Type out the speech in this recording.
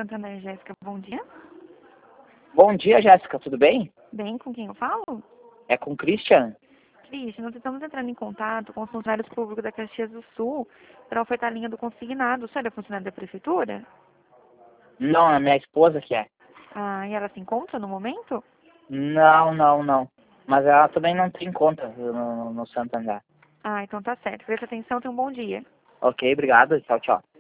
Santander, Jéssica, bom dia. Bom dia, Jéssica, tudo bem? Bem, com quem eu falo? É com o Christian? Cristian, nós estamos entrando em contato com os funcionários públicos da Caxias do Sul para ofertar a linha do consignado. O senhor é funcionário da prefeitura? Não, é minha esposa que é. Ah, e ela se encontra no momento? Não. Mas ela também não tem conta no Santander. Ah, então tá certo. Presta atenção, tenha um bom dia. Ok, obrigado. Tchau, tchau.